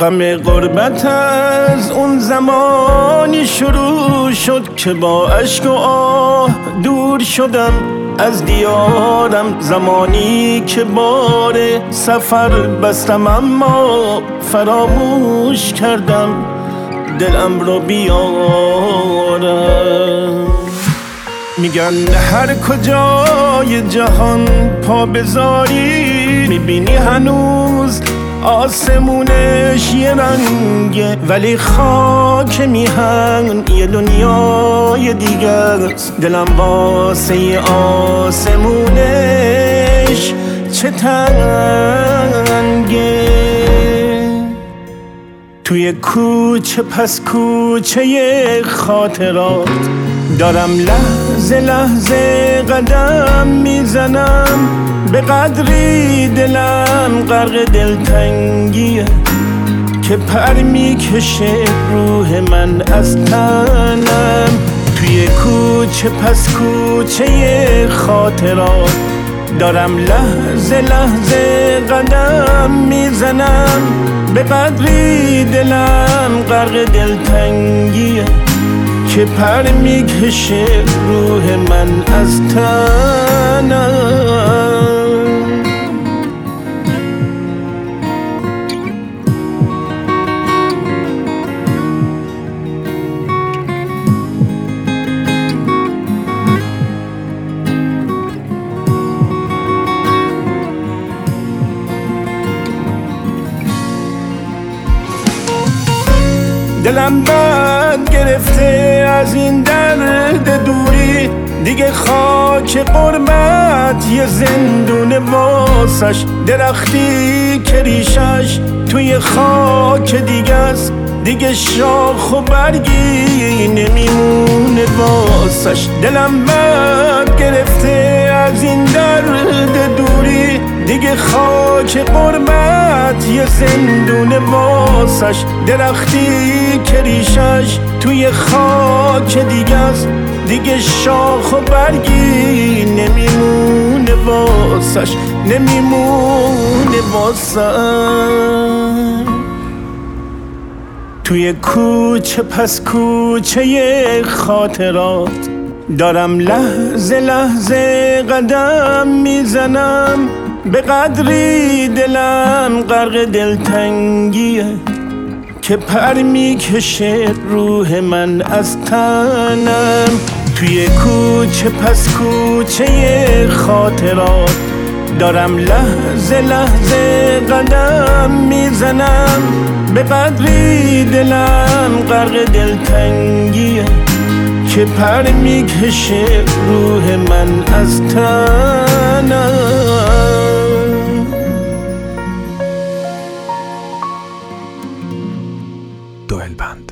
غم غربت از اون زمانی شروع شد که با اشک و آه دور شدم از دیارم. زمانی که بار سفر بستم اما فراموش کردم دلم رو بیارم. میگن هر کجای جهان پا بذاری میبینی هنوز آسمونش یه رنگه، ولی خاک میهن یه دنیای دیگه است. دلم واسه آسمونش چه تنگه. توی کوچه پس کوچه خاطرات دارم لحظه لحظه قدم میزنم، به قدری دلم غرق دلتنگیه که پر میکشه روح من از تنم. توی کوچه پس کوچه خاطرات دارم لحظه لحظه قدم میزنم، به قدری دلم غرق دلتنگیه که پر میکشه روح من از تنم. دلم بند گرفته از این درد دوری، دیگه خاک قربت یه زندون واسش. درختی که ریشش توی خاک دیگه است، دیگه شاخ و برگی نمیمونه واسش. دلم بند گرفته از این درد دوری، دیگه خاک قربت یه زندون واسش. درختی که ریشش توی خاک دیگه است، دیگه شاخ و برگی نمیمونه واسش، نمیمونه واسش. توی کوچه پس کوچه خاطرات دارم لحظه لحظه قدم میزنم، به قدری دلم غرق دلتنگیه که پر میکشه روح من از تنم. توی کوچه پس کوچه خاطرات دارم لحظه لحظه قدم میزنم، به قدری دلم غرق دلتنگیه که پر میکشه روح من از تنم. دوئل بند.